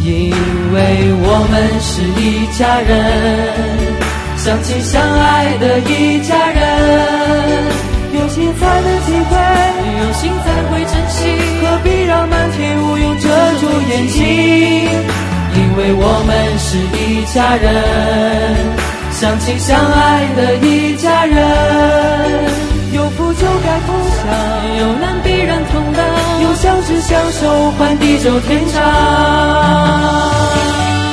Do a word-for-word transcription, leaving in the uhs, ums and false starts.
因为我们是一家人，相亲相爱的一家人，有心才能体会， 有心才会珍惜， 何必让漫天乌云遮住眼睛？因为我们是一家人，相亲相爱的一家人，有福就该同享， 有难必然同当， 有相知相守，换地久天长。